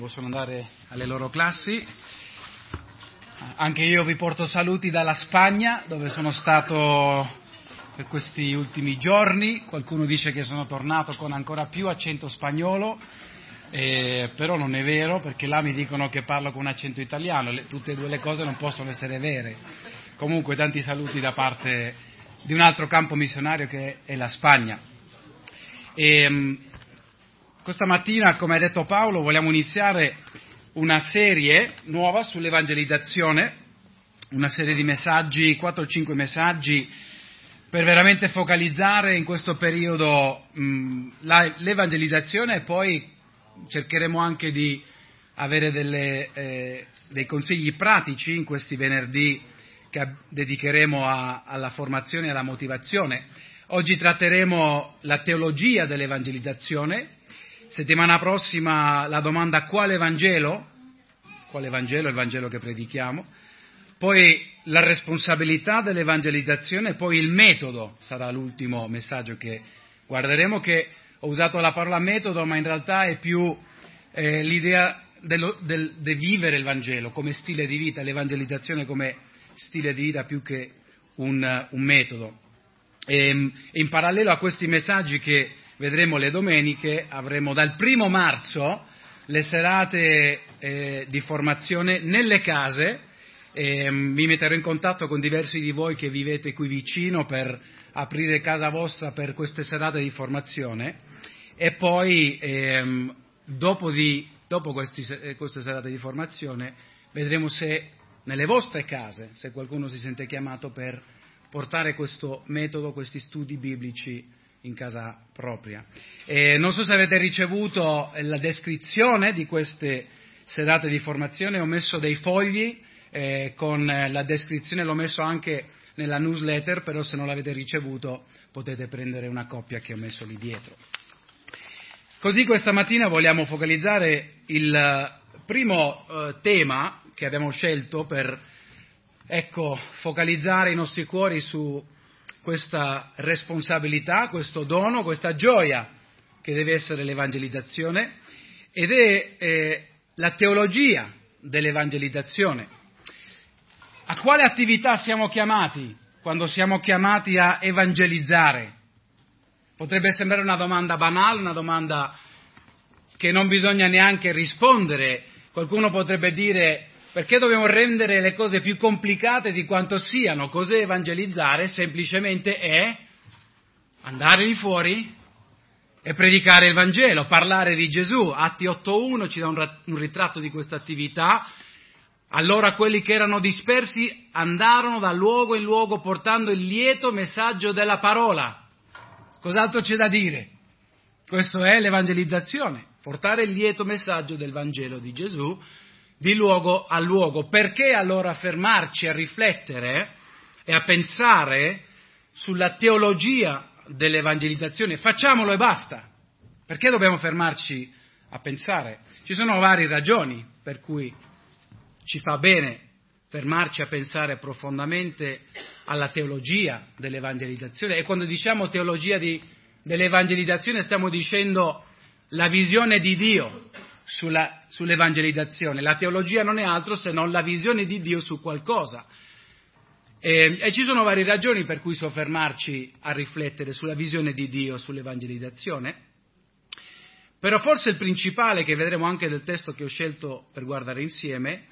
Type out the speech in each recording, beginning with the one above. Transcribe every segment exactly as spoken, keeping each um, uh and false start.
Possono andare alle loro classi. Anche io vi porto saluti dalla Spagna, dove sono stato per questi ultimi giorni. Qualcuno dice che sono tornato con ancora più accento spagnolo, eh, però non è vero, perché là mi dicono che parlo con un accento italiano. Le, tutte e due le cose non possono essere vere. Comunque tanti saluti da parte di un altro campo missionario che è la Spagna. E, Questa mattina, come ha detto Paolo, vogliamo iniziare una serie nuova sull'evangelizzazione, una serie di messaggi, quattro o cinque messaggi, per veramente focalizzare in questo periodo mh, la, l'evangelizzazione, e poi cercheremo anche di avere delle, eh, dei consigli pratici in questi venerdì che dedicheremo a, alla formazione e alla motivazione. Oggi tratteremo la teologia dell'evangelizzazione. Settimana prossima la domanda quale Vangelo? Quale Vangelo è il Vangelo che predichiamo? Poi la responsabilità dell'evangelizzazione, poi il metodo sarà l'ultimo messaggio che guarderemo, che ho usato la parola metodo, ma in realtà è più eh, l'idea dello, del, del vivere il Vangelo come stile di vita, l'evangelizzazione come stile di vita più che un, un metodo. E, e in parallelo a questi messaggi che vedremo le domeniche, avremo dal primo marzo le serate eh, di formazione nelle case. Eh, mi metterò in contatto con diversi di voi che vivete qui vicino per aprire casa vostra per queste serate di formazione, e poi ehm, dopo, di, dopo questi, queste serate di formazione vedremo se nelle vostre case, se qualcuno si sente chiamato per portare questo metodo, questi studi biblici in casa propria. Eh, non so se avete ricevuto la descrizione di queste serate di formazione, ho messo dei fogli eh, con la descrizione, l'ho messo anche nella newsletter, però se non l'avete ricevuto potete prendere una copia che ho messo lì dietro. Così questa mattina vogliamo focalizzare il primo eh, tema che abbiamo scelto per ecco, focalizzare i nostri cuori su questa responsabilità, questo dono, questa gioia che deve essere l'evangelizzazione, ed è eh, la teologia dell'evangelizzazione. A quale attività siamo chiamati quando siamo chiamati a evangelizzare? Potrebbe sembrare una domanda banale, una domanda che non bisogna neanche rispondere. Qualcuno potrebbe dire: perché dobbiamo rendere le cose più complicate di quanto siano? Cos'è evangelizzare? Semplicemente è andare lì fuori e predicare il Vangelo, parlare di Gesù. Atti otto uno ci dà un, un ritratto di questa attività. Allora quelli che erano dispersi andarono da luogo in luogo portando il lieto messaggio della parola. Cos'altro c'è da dire? Questo è l'evangelizzazione, portare il lieto messaggio del Vangelo di Gesù di luogo a luogo. Perché allora fermarci a riflettere e a pensare sulla teologia dell'evangelizzazione? Facciamolo e basta. Perché dobbiamo fermarci a pensare? Ci sono varie ragioni per cui ci fa bene fermarci a pensare profondamente alla teologia dell'evangelizzazione. E quando diciamo teologia di, dell'evangelizzazione stiamo dicendo la visione di Dio Sulla, sull'evangelizzazione. La teologia non è altro se non la visione di Dio su qualcosa. E, e ci sono varie ragioni per cui soffermarci a riflettere sulla visione di Dio sull'evangelizzazione, però forse il principale, che vedremo anche del testo che ho scelto per guardare insieme,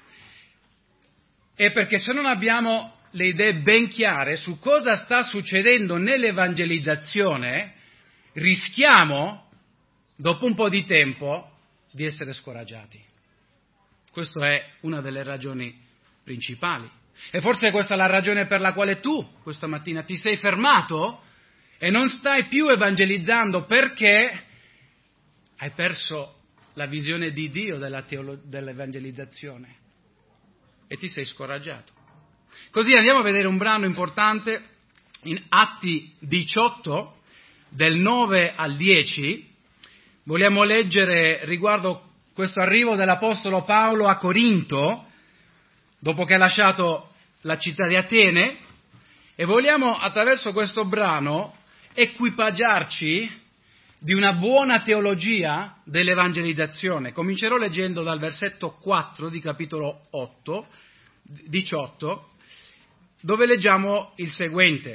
è perché se non abbiamo le idee ben chiare su cosa sta succedendo nell'evangelizzazione, rischiamo, dopo un po' di tempo, di essere scoraggiati. Questa è una delle ragioni principali. E forse questa è la ragione per la quale tu questa mattina ti sei fermato e non stai più evangelizzando, perché hai perso la visione di Dio della teolo- dell'evangelizzazione e ti sei scoraggiato. Così andiamo a vedere un brano importante in Atti diciotto, del nove al dieci. Vogliamo leggere riguardo questo arrivo dell'Apostolo Paolo a Corinto, dopo che ha lasciato la città di Atene, e vogliamo attraverso questo brano equipaggiarci di una buona teologia dell'evangelizzazione. Comincerò leggendo dal versetto quattro di capitolo otto, diciotto, dove leggiamo il seguente,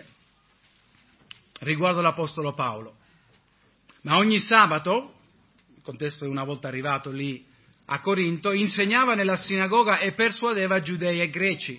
riguardo l'Apostolo Paolo. Ma ogni sabato, il contesto è una volta arrivato lì a Corinto, insegnava nella sinagoga e persuadeva giudei e greci.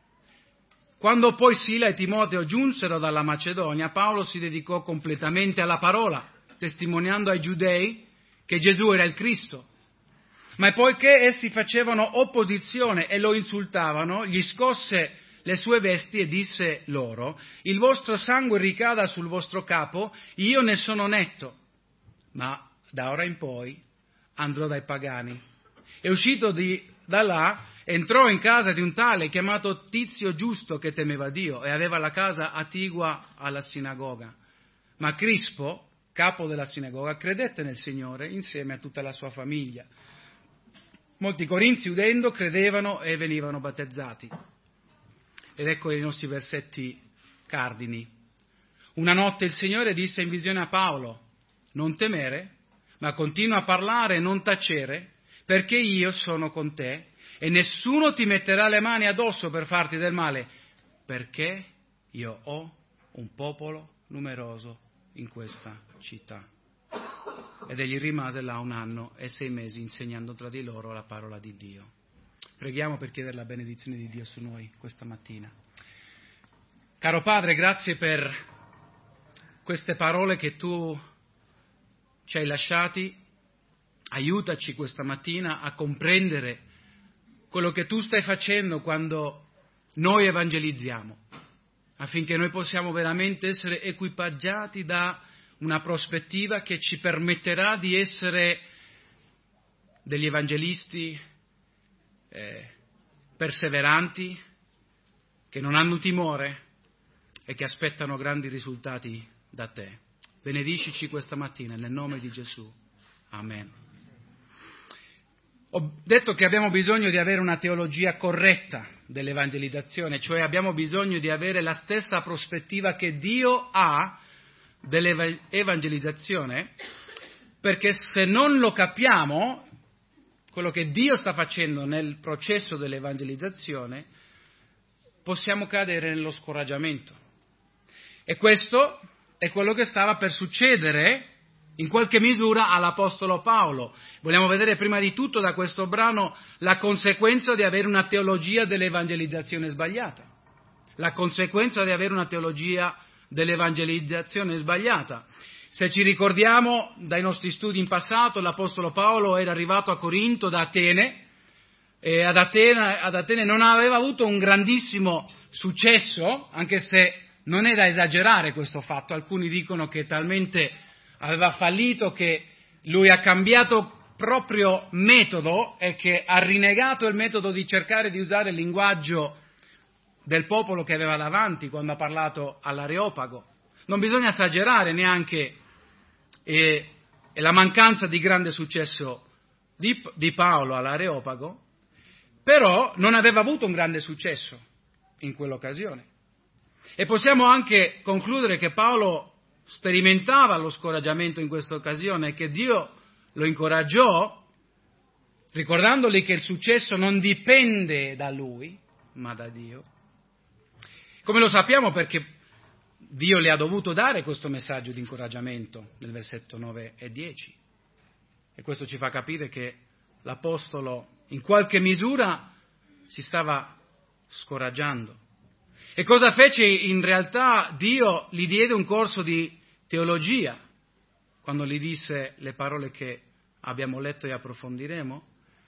Quando poi Sila e Timoteo giunsero dalla Macedonia, Paolo si dedicò completamente alla parola, testimoniando ai giudei che Gesù era il Cristo. Ma poiché essi facevano opposizione e lo insultavano, gli scosse le sue vesti e disse loro: il vostro sangue ricada sul vostro capo, io ne sono netto, ma da ora in poi andrò dai pagani. E uscito di, da là, entrò in casa di un tale chiamato Tizio Giusto che temeva Dio e aveva la casa attigua alla sinagoga. Ma Crispo, capo della sinagoga, credette nel Signore insieme a tutta la sua famiglia. Molti corinzi, udendo, credevano e venivano battezzati. Ed ecco i nostri versetti cardini. Una notte il Signore disse in visione a Paolo: non temere, ma continua a parlare e non tacere, perché io sono con te e nessuno ti metterà le mani addosso per farti del male, perché io ho un popolo numeroso in questa città. Ed egli rimase là un anno e sei mesi insegnando tra di loro la parola di Dio. Preghiamo per chiedere la benedizione di Dio su noi questa mattina. Caro Padre, grazie per queste parole che tu ci hai lasciati. Aiutaci questa mattina a comprendere quello che tu stai facendo quando noi evangelizziamo, affinché noi possiamo veramente essere equipaggiati da una prospettiva che ci permetterà di essere degli evangelisti eh, perseveranti, che non hanno timore e che aspettano grandi risultati da te. Benedicici questa mattina nel nome di Gesù. Amen. Ho detto che abbiamo bisogno di avere una teologia corretta dell'evangelizzazione, cioè abbiamo bisogno di avere la stessa prospettiva che Dio ha dell'evangelizzazione, perché se non lo capiamo, quello che Dio sta facendo nel processo dell'evangelizzazione, possiamo cadere nello scoraggiamento. E questo è quello che stava per succedere in qualche misura all'Apostolo Paolo. Vogliamo vedere prima di tutto da questo brano la conseguenza di avere una teologia dell'evangelizzazione sbagliata. La conseguenza di avere una teologia dell'evangelizzazione sbagliata. Se ci ricordiamo dai nostri studi in passato, l'Apostolo Paolo era arrivato a Corinto da Atene e ad Atene, ad Atene non aveva avuto un grandissimo successo, anche se non è da esagerare questo fatto. Alcuni dicono che talmente aveva fallito che lui ha cambiato proprio metodo e che ha rinnegato il metodo di cercare di usare il linguaggio del popolo che aveva davanti quando ha parlato all'Areopago. Non bisogna esagerare neanche e, e la mancanza di grande successo di, di Paolo all'Areopago, però non aveva avuto un grande successo in quell'occasione. E possiamo anche concludere che Paolo sperimentava lo scoraggiamento in questa occasione e che Dio lo incoraggiò, ricordandogli che il successo non dipende da lui, ma da Dio. Come lo sappiamo? Perché Dio le ha dovuto dare questo messaggio di incoraggiamento nel versetto nove e dieci. E questo ci fa capire che l'Apostolo in qualche misura si stava scoraggiando. E cosa fece in realtà? Dio gli diede un corso di teologia, quando gli disse le parole che abbiamo letto e approfondiremo.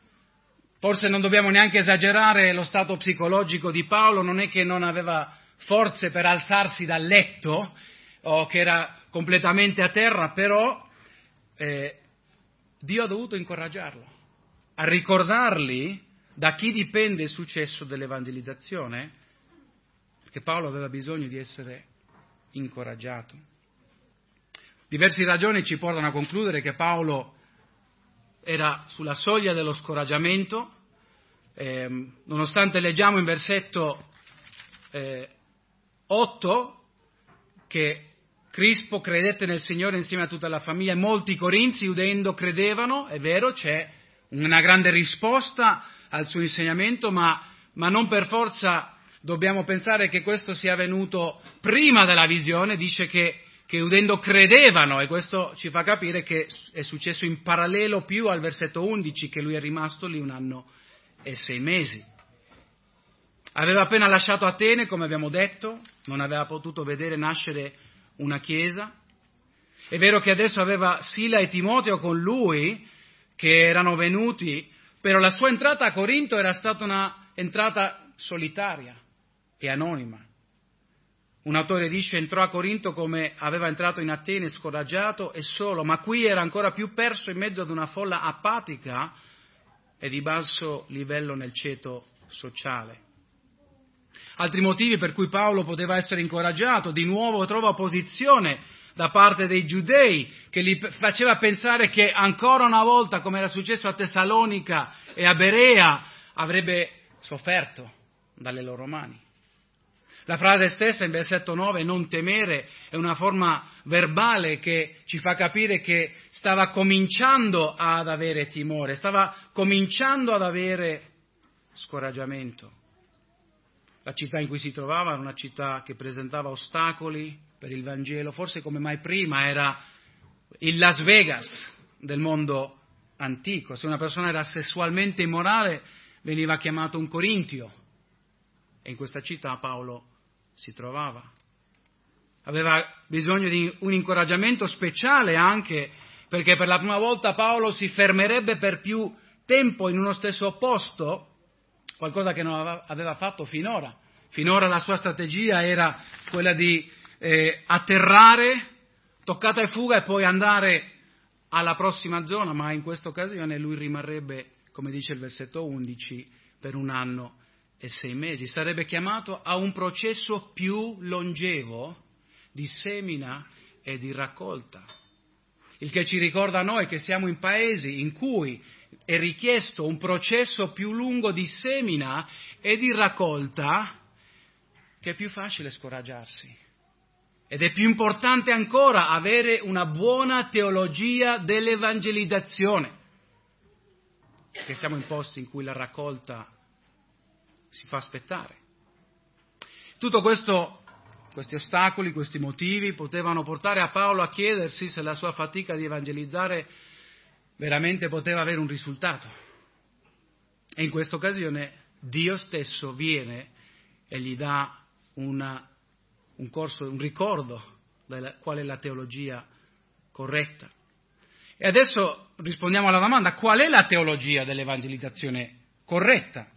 Forse non dobbiamo neanche esagerare lo stato psicologico di Paolo, non è che non aveva forze per alzarsi dal letto o che era completamente a terra, però eh, Dio ha dovuto incoraggiarlo, a ricordargli da chi dipende il successo dell'evangelizzazione, che Paolo aveva bisogno di essere incoraggiato. Diverse ragioni ci portano a concludere che Paolo era sulla soglia dello scoraggiamento, eh, nonostante leggiamo in versetto eh, otto che Crispo credette nel Signore insieme a tutta la famiglia, molti corinzi udendo credevano, è vero, c'è una grande risposta al suo insegnamento, ma, ma non per forza dobbiamo pensare che questo sia avvenuto prima della visione, dice che, che udendo credevano, e questo ci fa capire che è successo in parallelo più al versetto undici, che lui è rimasto lì un anno e sei mesi. Aveva appena lasciato Atene, come abbiamo detto, non aveva potuto vedere nascere una chiesa. È vero che adesso aveva Sila e Timoteo con lui, che erano venuti, però la sua entrata a Corinto era stata una entrata solitaria e anonima. Un autore dice entrò a Corinto come aveva entrato in Atene, scoraggiato e solo, ma qui era ancora più perso in mezzo ad una folla apatica e di basso livello nel ceto sociale. Altri motivi per cui Paolo poteva essere incoraggiato, di nuovo trova opposizione da parte dei giudei, che gli faceva pensare che ancora una volta, come era successo a Tessalonica e a Berea, avrebbe sofferto dalle loro mani. La frase stessa in versetto nove, non temere, è una forma verbale che ci fa capire che stava cominciando ad avere timore, stava cominciando ad avere scoraggiamento. La città in cui si trovava era una città che presentava ostacoli per il Vangelo, forse come mai prima era il Las Vegas del mondo antico. Se una persona era sessualmente immorale veniva chiamato un corintio, e in questa città Paolo si trovava. Aveva bisogno di un incoraggiamento speciale anche perché per la prima volta Paolo si fermerebbe per più tempo in uno stesso posto, qualcosa che non aveva fatto finora. Finora la sua strategia era quella di eh, atterrare, toccata e fuga, e poi andare alla prossima zona, ma in questa occasione lui rimarrebbe, come dice il versetto undici, per un anno e sei mesi. Sarebbe chiamato a un processo più longevo di semina e di raccolta. Il che ci ricorda a noi che siamo in paesi in cui è richiesto un processo più lungo di semina e di raccolta, che è più facile scoraggiarsi. Ed è più importante ancora avere una buona teologia dell'evangelizzazione, perché siamo in posti in cui la raccolta si fa aspettare. Tutto questo, questi ostacoli, questi motivi potevano portare a Paolo a chiedersi se la sua fatica di evangelizzare veramente poteva avere un risultato. E in questa occasione Dio stesso viene e gli dà una, un corso, un ricordo della qual è la teologia corretta. E adesso rispondiamo alla domanda: qual è la teologia dell'evangelizzazione corretta?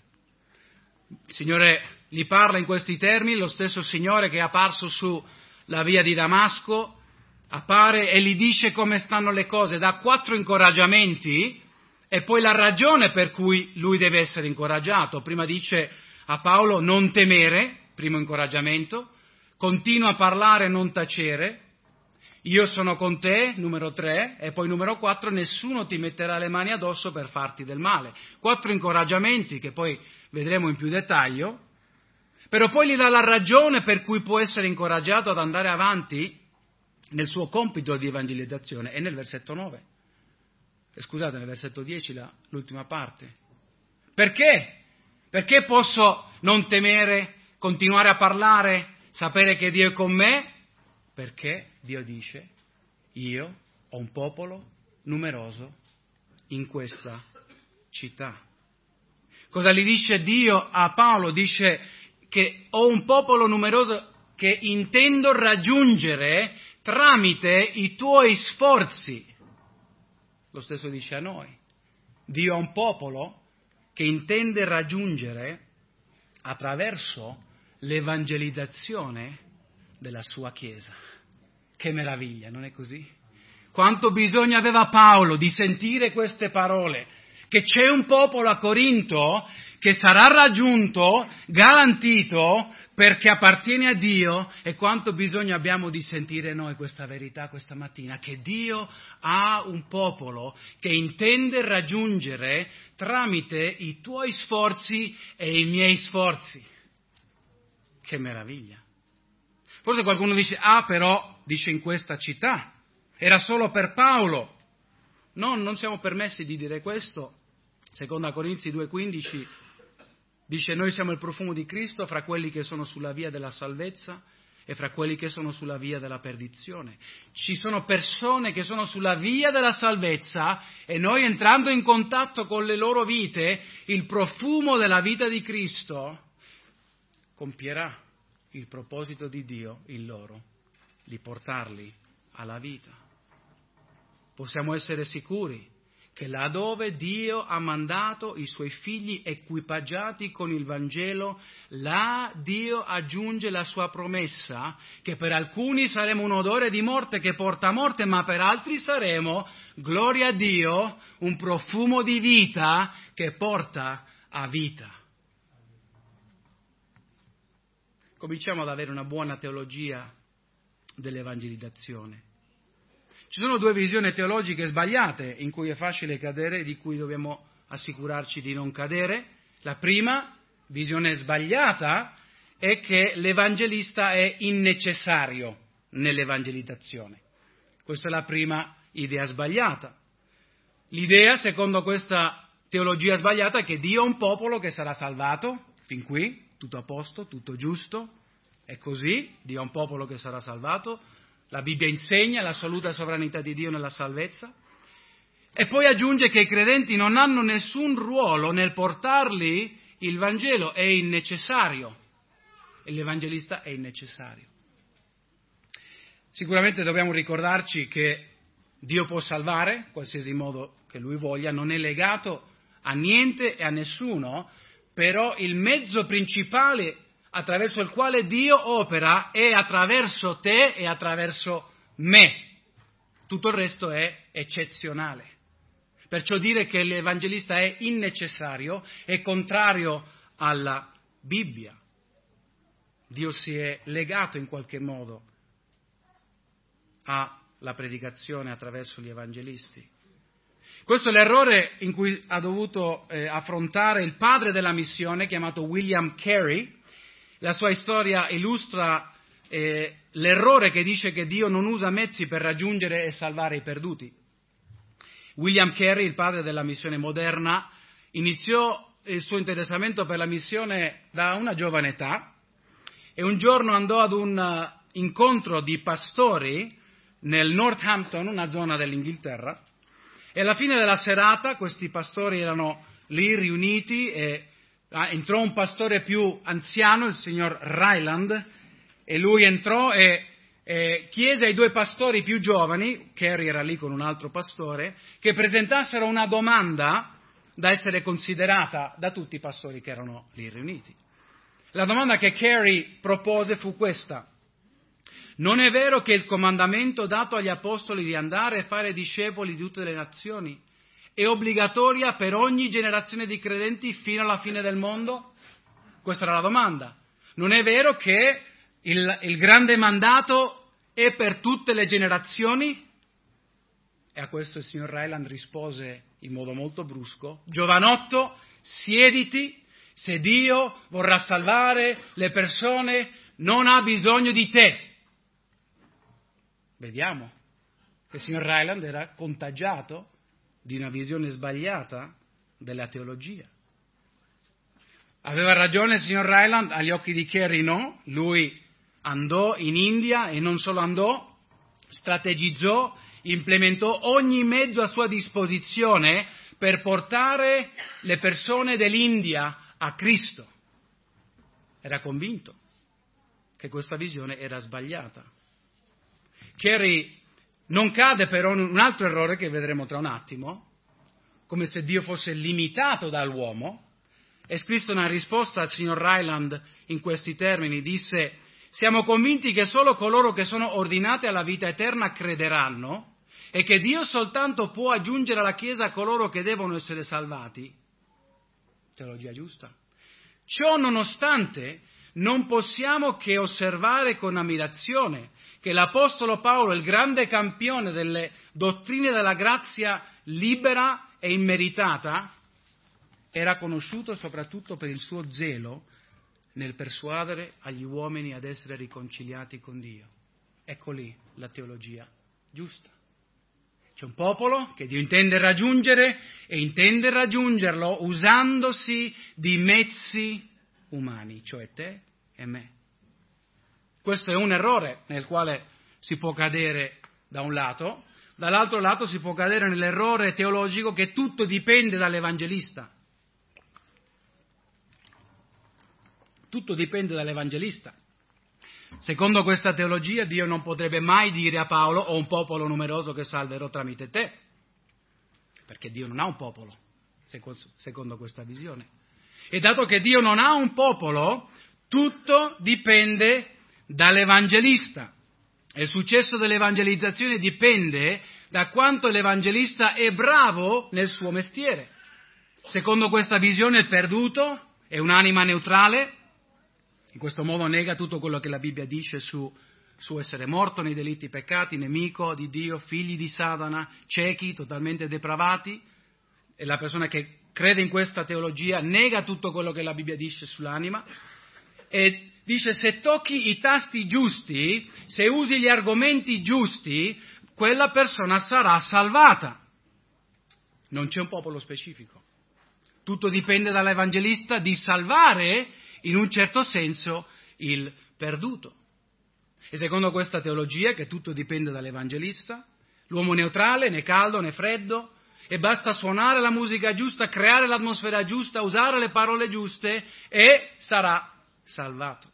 Il Signore gli parla in questi termini, lo stesso Signore che è apparso sulla via di Damasco appare e gli dice come stanno le cose, dà quattro incoraggiamenti e poi la ragione per cui lui deve essere incoraggiato. Prima dice a Paolo non temere, primo incoraggiamento, continua a parlare, non tacere, io sono con te, numero tre, e poi numero quattro, nessuno ti metterà le mani addosso per farti del male. Quattro incoraggiamenti che poi vedremo in più dettaglio, però poi gli dà la ragione per cui può essere incoraggiato ad andare avanti nel suo compito di evangelizzazione, è nel versetto nove. E scusate, nel versetto dieci, la, l'ultima parte. Perché? Perché posso non temere, continuare a parlare, sapere che Dio è con me? Perché Dio dice, io ho un popolo numeroso in questa città. Cosa gli dice Dio a Paolo? Dice che ho un popolo numeroso che intendo raggiungere tramite i tuoi sforzi. Lo stesso dice a noi. Dio ha un popolo che intende raggiungere attraverso l'evangelizzazione della sua Chiesa. Che meraviglia, non è così? Quanto bisogno aveva Paolo di sentire queste parole, che c'è un popolo a Corinto che sarà raggiunto, garantito, perché appartiene a Dio, e quanto bisogno abbiamo di sentire noi questa verità questa mattina, che Dio ha un popolo che intende raggiungere tramite i tuoi sforzi e i miei sforzi. Che meraviglia! Forse qualcuno dice, ah però dice in questa città, era solo per Paolo. No, non siamo permessi di dire questo. Seconda Corinzi due quindici dice: noi siamo il profumo di Cristo fra quelli che sono sulla via della salvezza e fra quelli che sono sulla via della perdizione. Ci sono persone che sono sulla via della salvezza e noi, entrando in contatto con le loro vite, il profumo della vita di Cristo compierà il proposito di Dio in loro, di portarli alla vita. Possiamo essere sicuri che laddove Dio ha mandato i suoi figli equipaggiati con il Vangelo, là Dio aggiunge la sua promessa, che per alcuni saremo un odore di morte che porta a morte, ma per altri saremo, gloria a Dio, un profumo di vita che porta a vita. Cominciamo ad avere una buona teologia dell'evangelizzazione. Ci sono due visioni teologiche sbagliate in cui è facile cadere e di cui dobbiamo assicurarci di non cadere. La prima visione sbagliata è che l'evangelista è innecessario nell'evangelizzazione. Questa è la prima idea sbagliata. L'idea, secondo questa teologia sbagliata, è che Dio ha un popolo che sarà salvato. Fin qui, tutto a posto, tutto giusto. È così, Dio ha un popolo che sarà salvato. La Bibbia insegna l'assoluta sovranità di Dio nella salvezza e poi aggiunge che i credenti non hanno nessun ruolo nel portarli il Vangelo, è innecessario e l'evangelista è innecessario. Sicuramente dobbiamo ricordarci che Dio può salvare, qualsiasi modo che Lui voglia, non è legato a niente e a nessuno, però il mezzo principale attraverso il quale Dio opera è attraverso te e attraverso me. Tutto il resto è eccezionale. Perciò dire che l'evangelista è innecessario è contrario alla Bibbia. Dio si è legato in qualche modo alla predicazione attraverso gli evangelisti. Questo è l'errore in cui ha dovuto eh, affrontare il padre della missione, chiamato William Carey. La sua storia illustra eh, l'errore che dice che Dio non usa mezzi per raggiungere e salvare i perduti. William Carey, il padre della missione moderna, iniziò il suo interessamento per la missione da una giovane età e un giorno andò ad un incontro di pastori nel Northampton, una zona dell'Inghilterra, e alla fine della serata questi pastori erano lì riuniti e Ah, entrò un pastore più anziano, il signor Ryland, e lui entrò e, e chiese ai due pastori più giovani, Carey era lì con un altro pastore, che presentassero una domanda da essere considerata da tutti i pastori che erano lì riuniti. La domanda che Carey propose fu questa: non è vero che il comandamento dato agli apostoli di andare e fare discepoli di tutte le nazioni è obbligatoria per ogni generazione di credenti fino alla fine del mondo? Questa era la domanda. Non è vero che il, il grande mandato è per tutte le generazioni? E a questo il signor Ryland rispose in modo molto brusco: giovanotto, siediti, se Dio vorrà salvare le persone non ha bisogno di te. Vediamo che il signor Ryland era contagiato di una visione sbagliata della teologia. Aveva ragione il signor Ryland? Agli occhi di Carey no. Lui andò in India e non solo andò, strategizzò, implementò ogni mezzo a sua disposizione per portare le persone dell'India a Cristo. Era convinto che questa visione era sbagliata. Carey non cade però in un altro errore che vedremo tra un attimo, come se Dio fosse limitato dall'uomo. È scritto una risposta al signor Ryland in questi termini, disse: siamo convinti che solo coloro che sono ordinati alla vita eterna crederanno e che Dio soltanto può aggiungere alla Chiesa coloro che devono essere salvati. Teologia giusta. Ciò nonostante, non possiamo che osservare con ammirazione che l'Apostolo Paolo, il grande campione delle dottrine della grazia libera e immeritata, era conosciuto soprattutto per il suo zelo nel persuadere agli uomini ad essere riconciliati con Dio. Ecco lì la teologia giusta. C'è un popolo che Dio intende raggiungere e intende raggiungerlo usandosi di mezzi umani, cioè te e me. Questo è un errore nel quale si può cadere da un lato, dall'altro lato si può cadere nell'errore teologico che tutto dipende dall'evangelista. Tutto dipende dall'evangelista. Secondo questa teologia Dio non potrebbe mai dire a Paolo: ho un popolo numeroso che salverò tramite te, perché Dio non ha un popolo, secondo questa visione. E dato che Dio non ha un popolo, tutto dipende dall'evangelista. E il successo dell'evangelizzazione dipende da quanto l'evangelista è bravo nel suo mestiere. Secondo questa visione il perduto è un'anima neutrale. In questo modo nega tutto quello che la Bibbia dice su, su essere morto nei delitti e peccati, nemico di Dio, figli di Satana, ciechi, totalmente depravati. E la persona che crede in questa teologia nega tutto quello che la Bibbia dice sull'anima e dice: se tocchi i tasti giusti, se usi gli argomenti giusti, quella persona sarà salvata. Non c'è un popolo specifico. Tutto dipende dall'evangelista di salvare in un certo senso il perduto. E secondo questa teologia, che tutto dipende dall'evangelista, l'uomo neutrale, né caldo né freddo, e basta suonare la musica giusta, creare l'atmosfera giusta, usare le parole giuste e sarà salvato.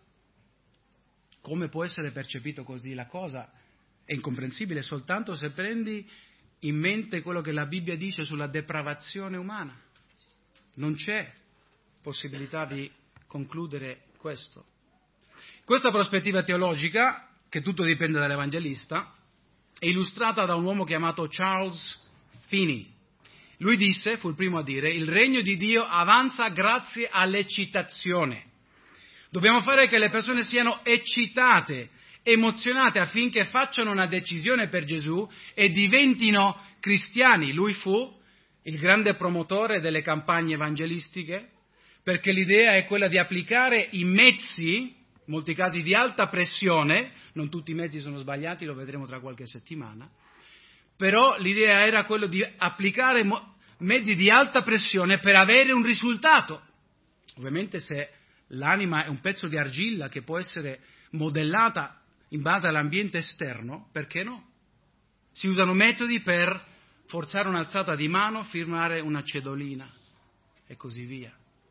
Come può essere percepito così la cosa? È incomprensibile soltanto se prendi in mente quello che la Bibbia dice sulla depravazione umana. Non c'è possibilità di concludere questo. Questa prospettiva teologica, che tutto dipende dall'evangelista, è illustrata da un uomo chiamato Charles Finney. Lui disse, fu il primo a dire: il regno di Dio avanza grazie all'eccitazione. Dobbiamo fare che le persone siano eccitate, emozionate affinché facciano una decisione per Gesù e diventino cristiani. Lui fu il grande promotore delle campagne evangelistiche, perché l'idea è quella di applicare i mezzi, in molti casi di alta pressione, non tutti i mezzi sono sbagliati, lo vedremo tra qualche settimana, però l'idea era quella di applicare mo- mezzi di alta pressione per avere un risultato. Ovviamente se l'anima è un pezzo di argilla che può essere modellata in base all'ambiente esterno, perché no? Si usano metodi per forzare un'alzata di mano, firmare una cedolina e così via.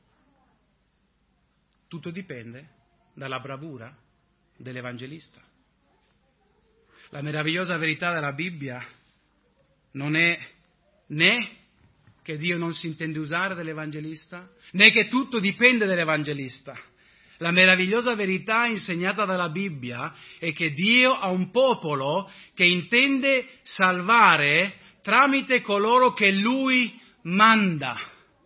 Tutto dipende dalla bravura dell'evangelista. La meravigliosa verità della Bibbia non è né che Dio non si intende usare dell'evangelista, né che tutto dipende dall'evangelista. La meravigliosa verità insegnata dalla Bibbia è che Dio ha un popolo che intende salvare tramite coloro che Lui manda.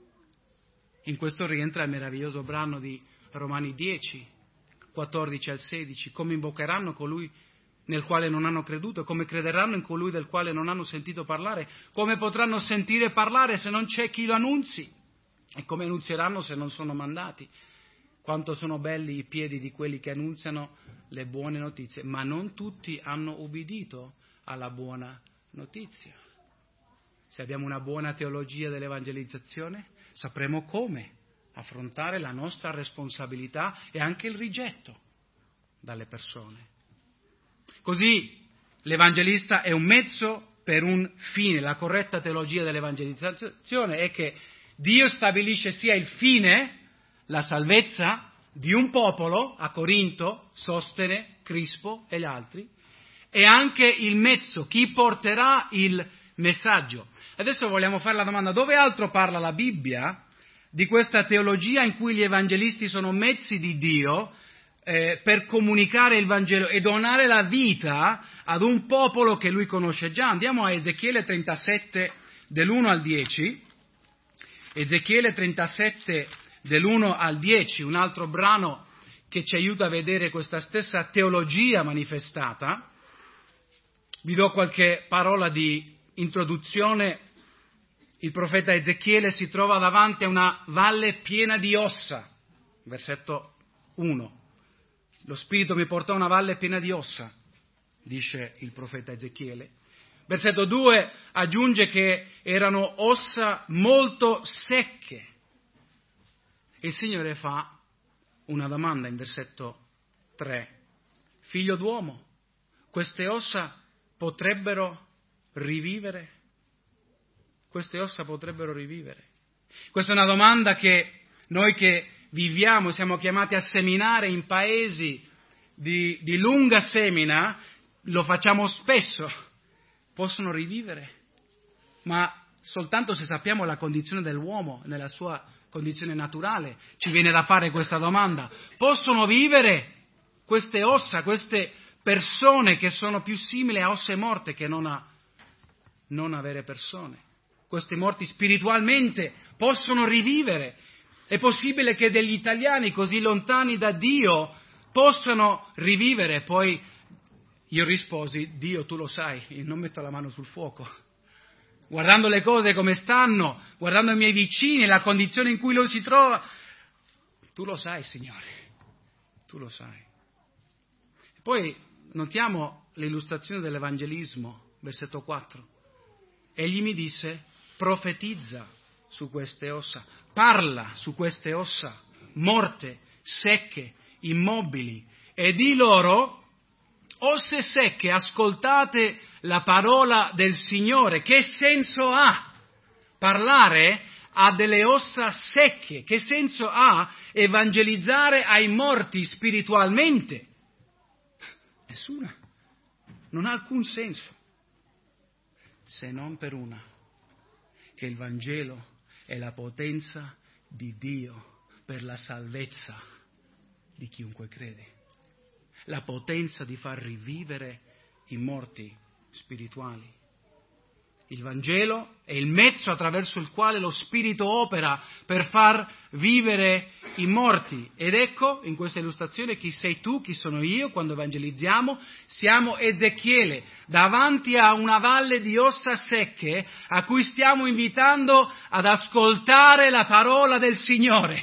In questo rientra il meraviglioso brano di Romani dieci, quattordici al sedici. Come invocheranno colui nel quale non hanno creduto, e come crederanno in colui del quale non hanno sentito parlare? Come potranno sentire parlare se non c'è chi lo annunzi? E come annunzieranno se non sono mandati? Quanto sono belli i piedi di quelli che annunziano le buone notizie, ma non tutti hanno ubbidito alla buona notizia. Se abbiamo una buona teologia dell'evangelizzazione, sapremo come affrontare la nostra responsabilità e anche il rigetto dalle persone. Così l'evangelista è un mezzo per un fine. La corretta teologia dell'evangelizzazione è che Dio stabilisce sia il fine, la salvezza di un popolo, a Corinto, Sostene, Crispo e gli altri, e anche il mezzo, chi porterà il messaggio. Adesso vogliamo fare la domanda: dove altro parla la Bibbia di questa teologia in cui gli evangelisti sono mezzi di Dio eh, per comunicare il Vangelo e donare la vita ad un popolo che lui conosce già? Andiamo a Ezechiele trentasette dell'uno al dieci. Ezechiele trentasette dell'uno al dieci, un altro brano che ci aiuta a vedere questa stessa teologia manifestata. Vi do qualche parola di introduzione. Il profeta Ezechiele si trova davanti a una valle piena di ossa. Versetto uno. Lo Spirito mi portò a una valle piena di ossa. dice il profeta Ezechiele. Versetto due aggiunge che erano ossa molto secche. Il Signore fa una domanda in versetto tre. Figlio d'uomo, queste ossa potrebbero rivivere? Queste ossa potrebbero rivivere? Questa è una domanda che noi che viviamo, siamo chiamati a seminare in paesi di, di lunga semina, lo facciamo spesso. Possono rivivere? Ma soltanto se sappiamo la condizione dell'uomo, nella sua condizione naturale, ci viene da fare questa domanda. Possono vivere queste ossa, queste persone che sono più simili a ossa morte che non a, non a vere persone? Questi morti spiritualmente possono rivivere? È possibile che degli italiani così lontani da Dio possano rivivere? Poi io risposi, Dio tu lo sai, io non metto la mano sul fuoco. Guardando le cose come stanno, guardando i miei vicini, la condizione in cui loro si trova, tu lo sai, Signore, tu lo sai. E poi notiamo l'illustrazione dell'evangelismo, versetto quattro. Egli mi disse, profetizza su queste ossa, parla su queste ossa, morte, secche, immobili, e di loro, osse secche, ascoltate la parola del Signore. Che senso ha parlare a delle ossa secche? Che senso ha evangelizzare ai morti spiritualmente? Nessuna. Non ha alcun senso. Se non per una, che il Vangelo è la potenza di Dio per la salvezza di chiunque crede. La potenza di far rivivere i morti spirituali. Il Vangelo è il mezzo attraverso il quale lo Spirito opera per far vivere i morti. Ed ecco, in questa illustrazione, chi sei tu, chi sono io, quando evangelizziamo, siamo Ezechiele, davanti a una valle di ossa secche, a cui stiamo invitando ad ascoltare la parola del Signore.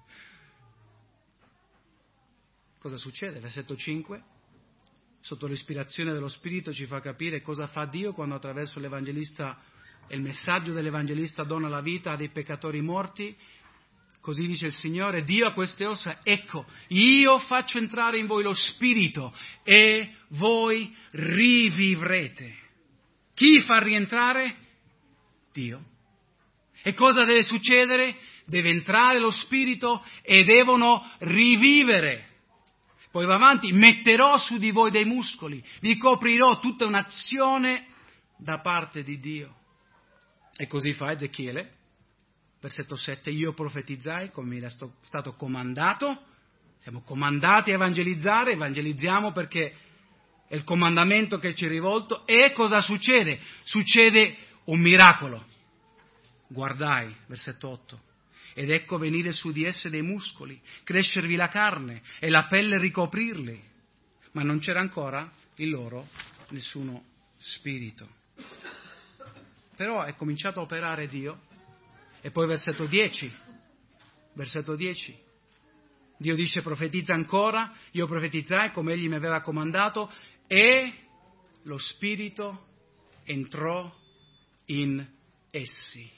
Cosa succede? Versetto cinque. Sotto l'ispirazione dello Spirito ci fa capire cosa fa Dio quando attraverso l'Evangelista e il messaggio dell'Evangelista dona la vita a dei peccatori morti. Così dice il Signore, Dio a queste ossa, ecco, io faccio entrare in voi lo Spirito e voi rivivrete. Chi fa rientrare? Dio. E cosa deve succedere? Deve entrare lo Spirito e devono rivivere. Poi va avanti, metterò su di voi dei muscoli, vi coprirò, tutta un'azione da parte di Dio. E così fa Ezechiele, versetto sette, io profetizzai come mi era stato comandato, siamo comandati a evangelizzare, evangelizziamo perché è il comandamento che ci è rivolto, e cosa succede? Succede un miracolo. Guardai, versetto otto. Ed ecco venire su di esse dei muscoli, crescervi la carne e la pelle ricoprirli. Ma non c'era ancora in loro nessuno spirito. Però è cominciato a operare Dio. E poi versetto dieci. Versetto dieci. Dio dice profetizza ancora, io profetizzai come egli mi aveva comandato e lo spirito entrò in essi.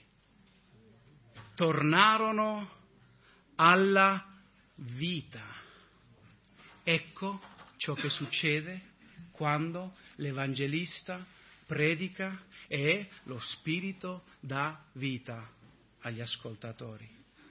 Tornarono alla vita. Ecco ciò che succede quando l'Evangelista predica e lo Spirito dà vita agli ascoltatori.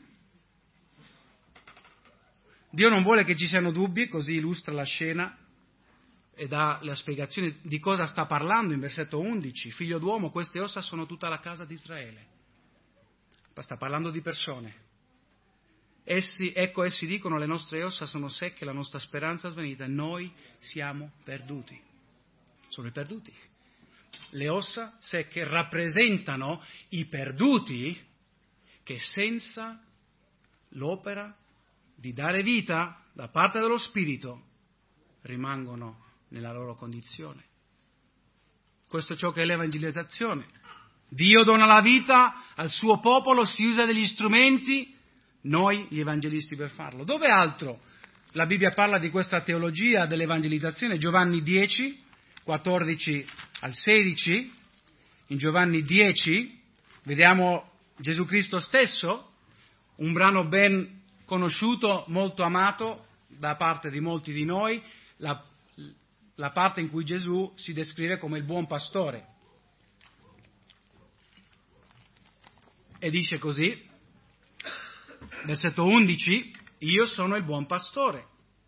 Dio non vuole che ci siano dubbi, così illustra la scena e dà la spiegazione di cosa sta parlando in versetto undici. Figlio d'uomo, queste ossa sono tutta la casa di Israele. Sta parlando di persone. Essi, ecco, essi dicono, le nostre ossa sono secche, la nostra speranza è svanita, noi siamo perduti. Sono i perduti. Le ossa secche rappresentano i perduti che senza l'opera di dare vita da parte dello Spirito rimangono nella loro condizione. Questo è ciò che è l'evangelizzazione. Dio dona la vita al suo popolo, si usa degli strumenti, noi gli evangelisti per farlo. Dove altro la Bibbia parla di questa teologia dell'evangelizzazione? Giovanni dieci, quattordici al sedici, in Giovanni dieci, vediamo Gesù Cristo stesso, un brano ben conosciuto, molto amato da parte di molti di noi, la, la parte in cui Gesù si descrive come il buon pastore. E dice così, versetto undici, io sono il buon pastore.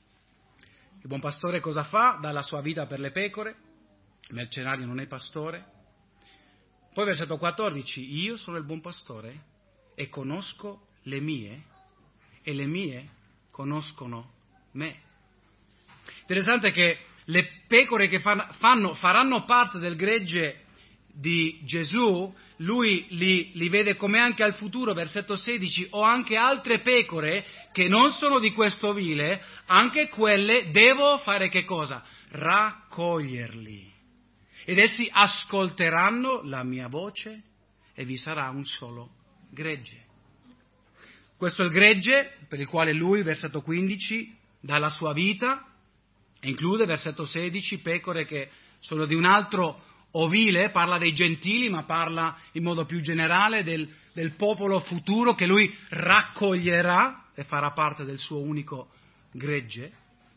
Il buon pastore cosa fa? Dà la sua vita per le pecore, il mercenario non è pastore. Poi versetto quattordici, io sono il buon pastore e conosco le mie e le mie conoscono me. Interessante che le pecore che fanno, faranno parte del gregge di Gesù, lui li, li vede come anche al futuro, versetto sedici, o anche altre pecore che non sono di questo ovile, anche quelle devo fare che cosa? Raccoglierli. Ed essi ascolteranno la mia voce e vi sarà un solo gregge. Questo è il gregge per il quale lui, versetto quindici, dà la sua vita, e include, versetto sedici, pecore che sono di un altro ovile, parla dei gentili, ma parla in modo più generale del, del popolo futuro che lui raccoglierà e farà parte del suo unico gregge.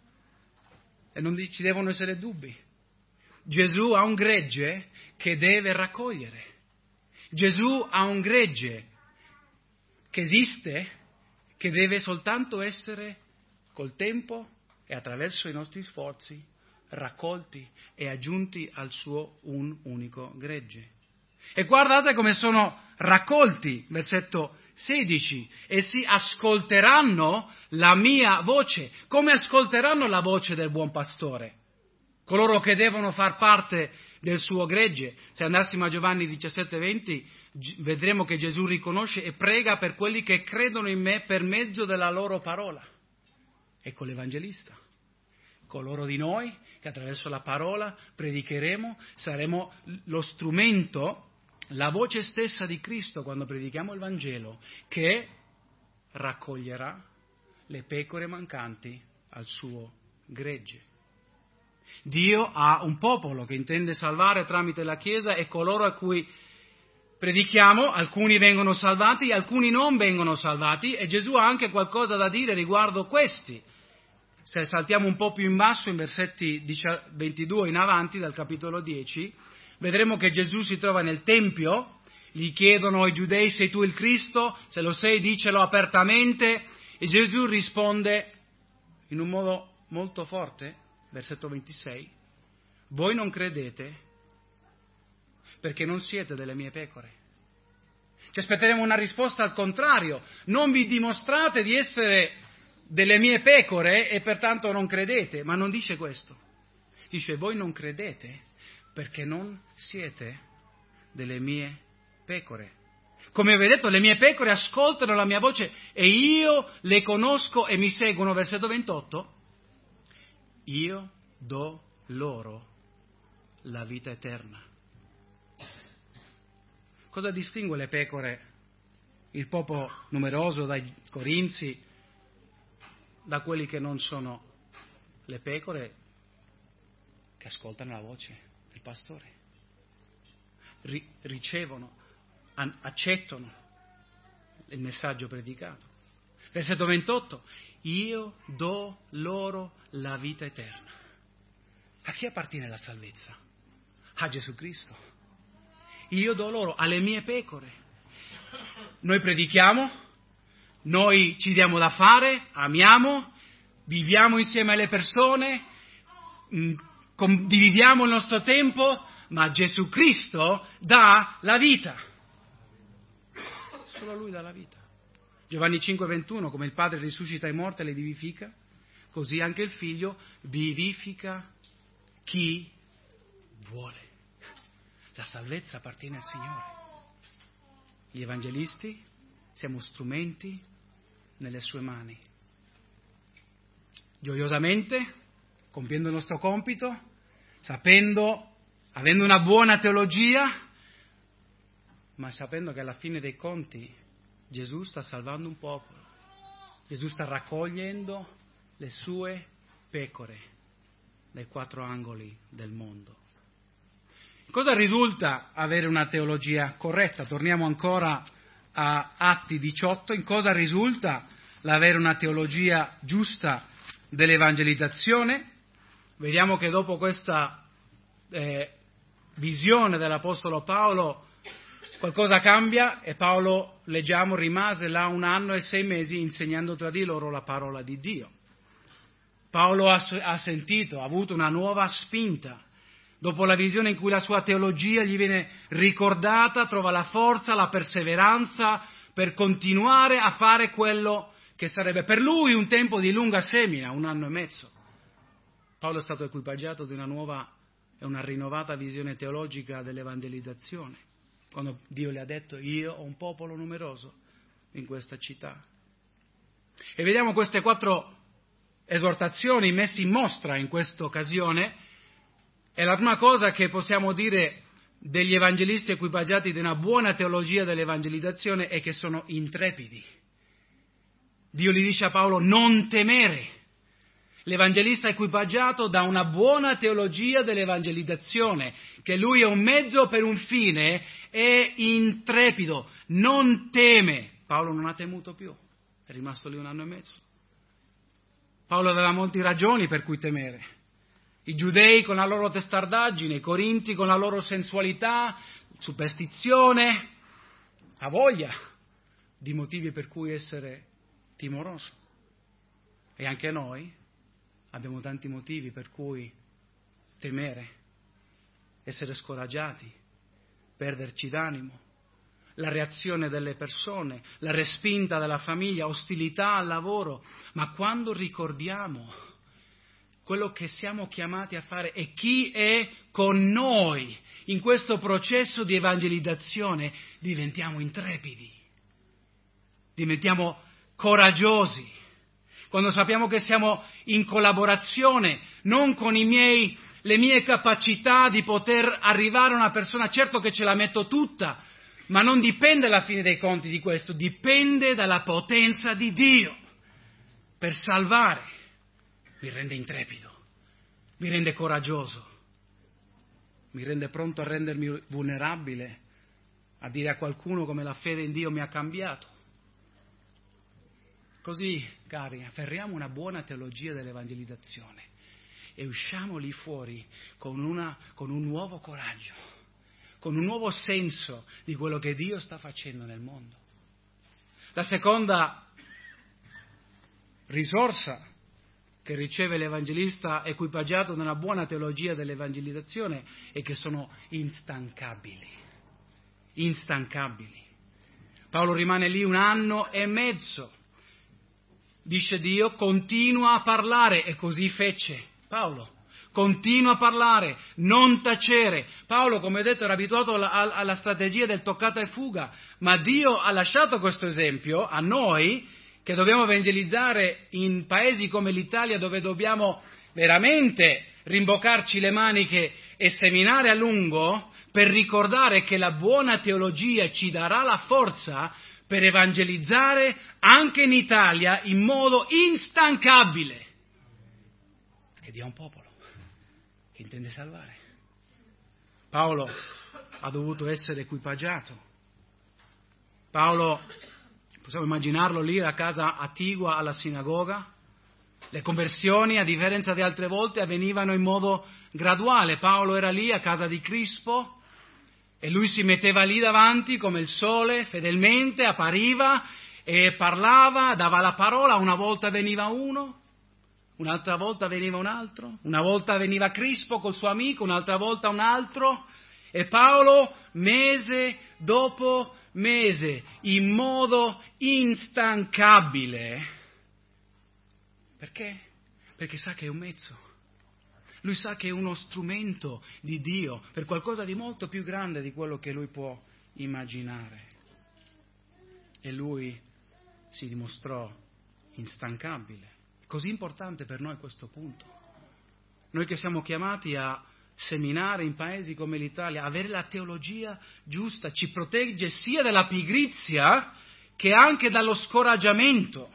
E non ci devono essere dubbi. Gesù ha un gregge che deve raccogliere. Gesù ha un gregge che esiste, che deve soltanto essere col tempo e attraverso i nostri sforzi raccolti e aggiunti al suo un unico gregge. E guardate come sono raccolti, versetto sedici, essi ascolteranno la mia voce. Come ascolteranno la voce del buon pastore? Coloro che devono far parte del suo gregge. Se andassimo a Giovanni diciassette venti, vedremo che Gesù riconosce e prega per quelli che credono in me per mezzo della loro parola. Ecco l'Evangelista. Coloro di noi che attraverso la parola predicheremo, saremo lo strumento, la voce stessa di Cristo quando predichiamo il Vangelo, che raccoglierà le pecore mancanti al suo gregge. Dio ha un popolo che intende salvare tramite la Chiesa e coloro a cui predichiamo, alcuni vengono salvati, alcuni non vengono salvati, e Gesù ha anche qualcosa da dire riguardo questi. Se saltiamo un po' più in basso, in versetti ventidue in avanti, dal capitolo dieci, vedremo che Gesù si trova nel Tempio, gli chiedono i giudei: sei tu il Cristo? Se lo sei, dicelo apertamente. E Gesù risponde in un modo molto forte, versetto ventisei, voi non credete perché non siete delle mie pecore. Ci aspetteremo una risposta al contrario: non vi dimostrate di essere delle mie pecore e pertanto non credete. Ma non dice questo. Dice: voi non credete perché non siete delle mie pecore. Come vi ho detto, le mie pecore ascoltano la mia voce e io le conosco e mi seguono. Versetto ventotto. Io do loro la vita eterna. Cosa distingue le pecore, il popolo numeroso dai corinzi, da quelli che non sono le pecore che ascoltano la voce del pastore, Ri- ricevono, an- accettano il messaggio predicato. Versetto ventotto, io do loro la vita eterna. A chi appartiene la salvezza? A Gesù Cristo. Io do loro, alle mie pecore. Noi predichiamo, noi ci diamo da fare, amiamo, viviamo insieme alle persone, mh, condividiamo il nostro tempo, ma Gesù Cristo dà la vita. Solo Lui dà la vita. Giovanni cinque ventuno, come il Padre risuscita i morti e li vivifica, così anche il Figlio vivifica chi vuole. La salvezza appartiene al Signore. Gli evangelisti siamo strumenti nelle sue mani. Gioiosamente, compiendo il nostro compito, sapendo, avendo una buona teologia, ma sapendo che alla fine dei conti Gesù sta salvando un popolo. Gesù sta raccogliendo le sue pecore dai quattro angoli del mondo. Cosa risulta avere una teologia corretta? Torniamo ancora a Atti diciotto. In cosa risulta l'avere una teologia giusta dell'evangelizzazione? Vediamo che dopo questa eh, visione dell'Apostolo Paolo qualcosa cambia e Paolo, leggiamo, rimase là un anno e sei mesi insegnando tra di loro la parola di Dio. Paolo ha, ha sentito, ha avuto una nuova spinta. Dopo la visione in cui la sua teologia gli viene ricordata, trova la forza, la perseveranza per continuare a fare quello che sarebbe per lui un tempo di lunga semina, un anno e mezzo. Paolo è stato equipaggiato di una nuova e una rinnovata visione teologica dell'evangelizzazione, quando Dio le ha detto: io ho un popolo numeroso in questa città. E vediamo queste quattro esortazioni messe in mostra in questa occasione. E la prima cosa che possiamo dire degli evangelisti equipaggiati di una buona teologia dell'evangelizzazione è che sono intrepidi. Dio gli dice a Paolo: non temere. L'evangelista equipaggiato da una buona teologia dell'evangelizzazione, che lui è un mezzo per un fine, è intrepido, non teme. Paolo non ha temuto più, è rimasto lì un anno e mezzo. Paolo aveva molte ragioni per cui temere. I giudei con la loro testardaggine, i corinti con la loro sensualità, superstizione, ha voglia di motivi per cui essere timoroso. E anche noi abbiamo tanti motivi per cui temere, essere scoraggiati, perderci d'animo, la reazione delle persone, la respinta della famiglia, ostilità al lavoro. Ma quando ricordiamo quello che siamo chiamati a fare e chi è con noi in questo processo di evangelizzazione, diventiamo intrepidi, diventiamo coraggiosi. Quando sappiamo che siamo in collaborazione, non con i miei, le mie capacità di poter arrivare a una persona, certo che ce la metto tutta, ma non dipende alla fine dei conti di questo, dipende dalla potenza di Dio per salvare. Mi rende intrepido, mi rende coraggioso, mi rende pronto a rendermi vulnerabile, a dire a qualcuno come la fede in Dio mi ha cambiato. Così, cari, afferriamo una buona teologia dell'evangelizzazione e usciamo lì fuori con, una, con un nuovo coraggio, con un nuovo senso di quello che Dio sta facendo nel mondo. La seconda risorsa che riceve l'evangelista equipaggiato da una buona teologia dell'evangelizzazione è che sono instancabili, instancabili. Paolo rimane lì un anno e mezzo. Dice Dio: continua a parlare, e così fece Paolo. Continua a parlare, non tacere. Paolo, come detto, era abituato alla, alla strategia del toccata e fuga, ma Dio ha lasciato questo esempio a noi, che dobbiamo evangelizzare in paesi come l'Italia, dove dobbiamo veramente rimboccarci le maniche e seminare a lungo, per ricordare che la buona teologia ci darà la forza per evangelizzare anche in Italia in modo instancabile. Perché Dio è un popolo che intende salvare. Paolo ha dovuto essere equipaggiato. Paolo, possiamo immaginarlo lì a casa attigua alla sinagoga. Le conversioni, a differenza di altre volte, avvenivano in modo graduale. Paolo era lì a casa di Crispo e lui si metteva lì davanti come il sole, fedelmente appariva e parlava, dava la parola. Una volta veniva uno, un'altra volta veniva un altro, una volta veniva Crispo col suo amico, un'altra volta un altro, e Paolo mese dopo mese, in modo instancabile. Perché? Perché sa che è un mezzo. Lui sa che è uno strumento di Dio per qualcosa di molto più grande di quello che lui può immaginare. E lui si dimostrò instancabile. Così importante per noi questo punto. Noi che siamo chiamati a seminare in paesi come l'Italia, avere la teologia giusta ci protegge sia dalla pigrizia che anche dallo scoraggiamento.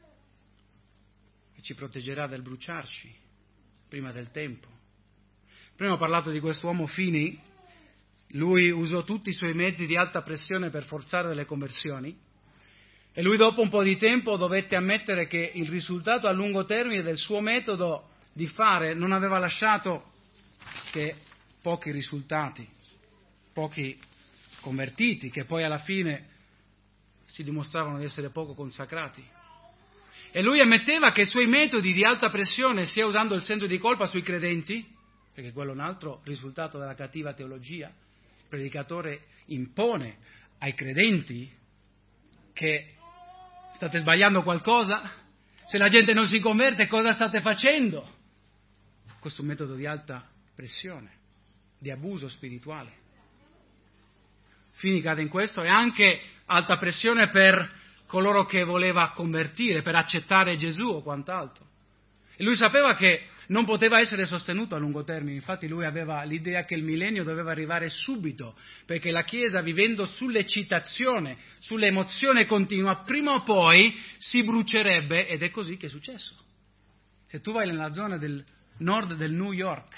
E ci proteggerà dal bruciarci prima del tempo. Prima ho parlato di quest'uomo Finney, lui usò tutti i suoi mezzi di alta pressione per forzare delle conversioni e lui dopo un po' di tempo dovette ammettere che il risultato a lungo termine del suo metodo di fare non aveva lasciato che pochi risultati, pochi convertiti, che poi alla fine si dimostravano di essere poco consacrati. E lui ammetteva che i suoi metodi di alta pressione, sia usando il senso di colpa sui credenti, perché quello è un altro risultato della cattiva teologia, il predicatore impone ai credenti che state sbagliando qualcosa, se la gente non si converte cosa state facendo? Questo è un metodo di alta pressione, di abuso spirituale. Finney cade in questo e anche alta pressione per coloro che voleva convertire, per accettare Gesù o quant'altro. E lui sapeva che non poteva essere sostenuto a lungo termine, infatti lui aveva l'idea che il millennio doveva arrivare subito, perché la Chiesa, vivendo sull'eccitazione, sull'emozione continua, prima o poi si brucerebbe, ed è così che è successo. Se tu vai nella zona del nord del New York,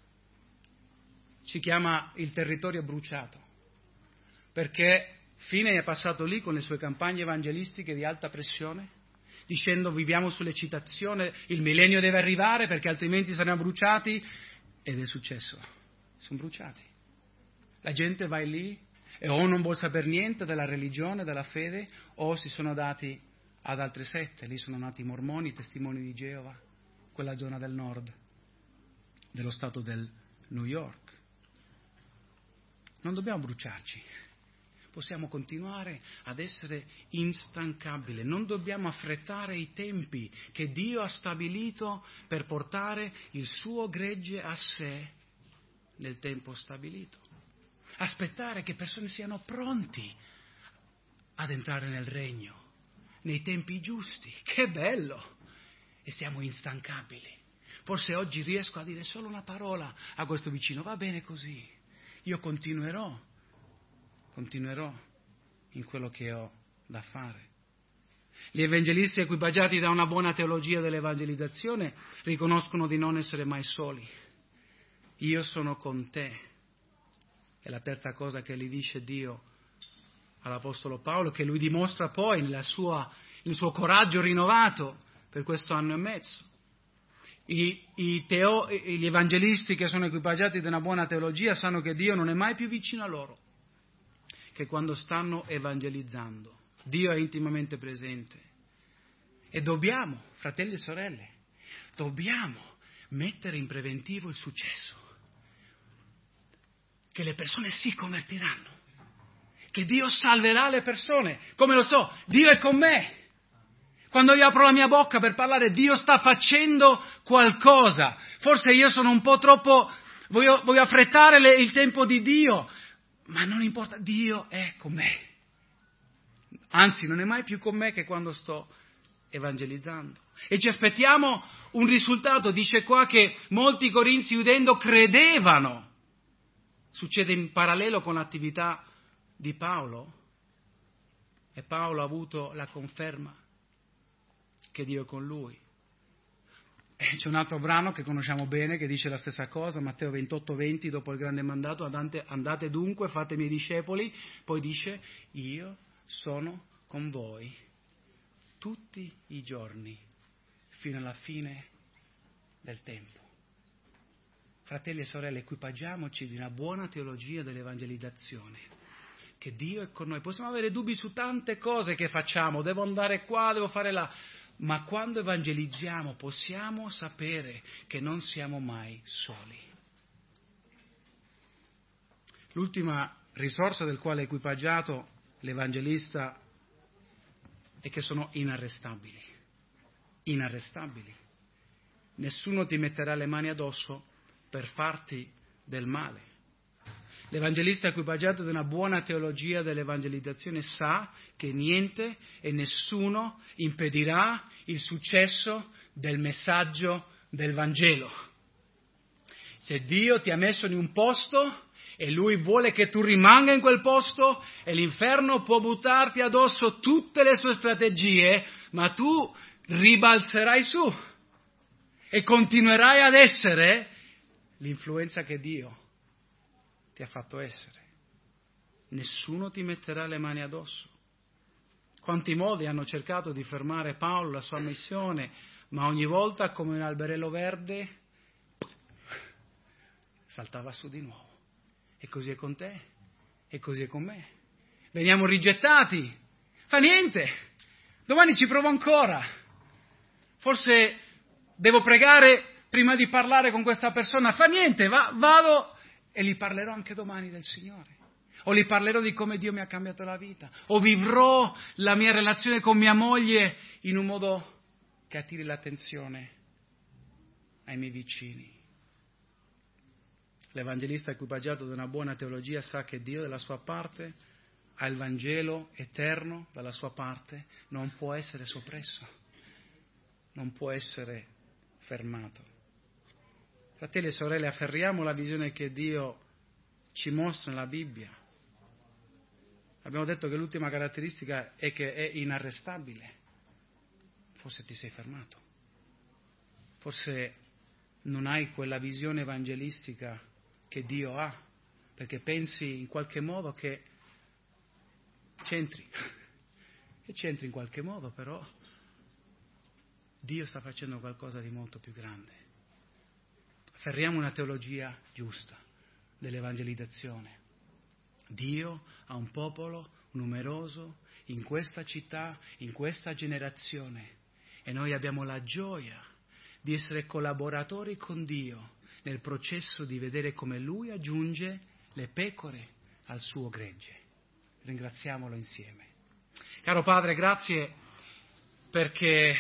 si chiama il territorio bruciato, perché Finney è passato lì con le sue campagne evangelistiche di alta pressione, dicendo viviamo sull'eccitazione, il millennio deve arrivare perché altrimenti saremo bruciati, ed è successo, sono bruciati. La gente va lì e o non vuol sapere niente della religione, della fede, o si sono dati ad altre sette, lì sono nati i mormoni, i testimoni di Geova, quella zona del nord dello stato del New York. Non dobbiamo bruciarci. Possiamo continuare ad essere instancabili, non dobbiamo affrettare i tempi che Dio ha stabilito per portare il suo gregge a sé nel tempo stabilito. Aspettare che persone siano pronti ad entrare nel regno, nei tempi giusti. Che bello! E siamo instancabili. Forse oggi riesco a dire solo una parola a questo vicino, va bene così, io continuerò. Continuerò in quello che ho da fare. Gli evangelisti equipaggiati da una buona teologia dell'evangelizzazione riconoscono di non essere mai soli. Io sono con te. È la terza cosa che gli dice Dio all'Apostolo Paolo, che lui dimostra poi nella sua, nel suo coraggio rinnovato per questo anno e mezzo. I, i teo, gli evangelisti che sono equipaggiati da una buona teologia sanno che Dio non è mai più vicino a loro che quando stanno evangelizzando. Dio è intimamente presente. E dobbiamo, fratelli e sorelle, dobbiamo mettere in preventivo il successo. Che le persone si convertiranno. Che Dio salverà le persone. Come lo so, Dio è con me. Quando io apro la mia bocca per parlare, Dio sta facendo qualcosa. Forse io sono un po' troppo, voglio, voglio affrettare le, il tempo di Dio. Ma non importa, Dio è con me. Anzi, non è mai più con me che quando sto evangelizzando. E ci aspettiamo un risultato. Dice qua che molti corinzi udendo credevano. Succede in parallelo con l'attività di Paolo. E Paolo ha avuto la conferma che Dio è con lui. E c'è un altro brano che conosciamo bene che dice la stessa cosa, Matteo ventotto venti, dopo il grande mandato, andate, andate dunque, fate i miei discepoli, poi dice, io sono con voi tutti i giorni, fino alla fine del tempo. Fratelli e sorelle, equipaggiamoci di una buona teologia dell'evangelizzazione, che Dio è con noi. Possiamo avere dubbi su tante cose che facciamo, devo andare qua, devo fare là. Ma quando evangelizziamo possiamo sapere che non siamo mai soli. L'ultima risorsa del quale è equipaggiato l'evangelista è che sono inarrestabili. Inarrestabili. Nessuno ti metterà le mani addosso per farti del male. L'evangelista equipaggiato di una buona teologia dell'evangelizzazione sa che niente e nessuno impedirà il successo del messaggio del Vangelo. Se Dio ti ha messo in un posto e Lui vuole che tu rimanga in quel posto, e l'inferno può buttarti addosso tutte le sue strategie, ma tu ribalzerai su e continuerai ad essere l'influenza che Dio ti ha fatto essere. Nessuno ti metterà le mani addosso. Quanti modi hanno cercato di fermare Paolo, la sua missione, ma ogni volta come un alberello verde saltava su di nuovo. E così è con te, e così è con me. Veniamo rigettati, fa niente, domani ci provo ancora. Forse devo pregare prima di parlare con questa persona, fa niente, va, vado e gli parlerò anche domani del Signore. O gli parlerò di come Dio mi ha cambiato la vita, o vivrò la mia relazione con mia moglie in un modo che attiri l'attenzione ai miei vicini. L'evangelista equipaggiato da una buona teologia sa che Dio dalla sua parte ha il Vangelo eterno dalla sua parte, non può essere soppresso, non può essere fermato. Fratelli e sorelle, afferriamo la visione che Dio ci mostra nella Bibbia. Abbiamo detto che l'ultima caratteristica è che è inarrestabile. Forse ti sei fermato. Forse non hai quella visione evangelistica che Dio ha, perché pensi in qualche modo che c'entri. E c'entri in qualche modo, però Dio sta facendo qualcosa di molto più grande. Afferriamo una teologia giusta dell'evangelizzazione. Dio ha un popolo numeroso in questa città, in questa generazione, e noi abbiamo la gioia di essere collaboratori con Dio nel processo di vedere come Lui aggiunge le pecore al suo gregge. Ringraziamolo insieme. Caro Padre, grazie perché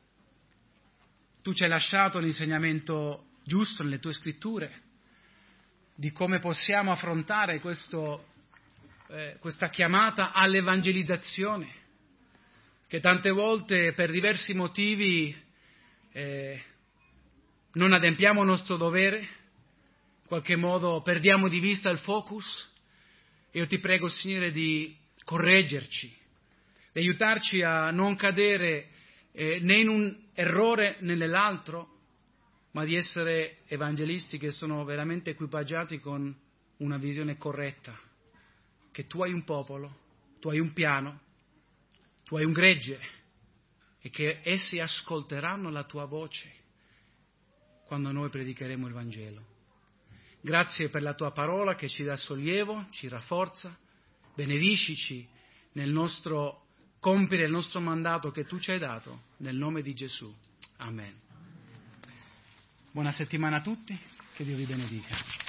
Tu ci hai lasciato l'insegnamento giusto nelle Tue scritture di come possiamo affrontare questo, eh, questa chiamata all'evangelizzazione, che tante volte per diversi motivi eh, non adempiamo il nostro dovere, in qualche modo perdiamo di vista il focus. Io ti prego, Signore, di correggerci, di aiutarci a non cadere eh, né in un errore né nell'altro, ma di essere evangelisti che sono veramente equipaggiati con una visione corretta, che tu hai un popolo, tu hai un piano, tu hai un gregge e che essi ascolteranno la tua voce quando noi predicheremo il Vangelo. Grazie per la tua parola che ci dà sollievo, ci rafforza, benediscici nel nostro compiere il nostro mandato che tu ci hai dato, nel nome di Gesù. Amen. Buona settimana a tutti, che Dio vi benedica.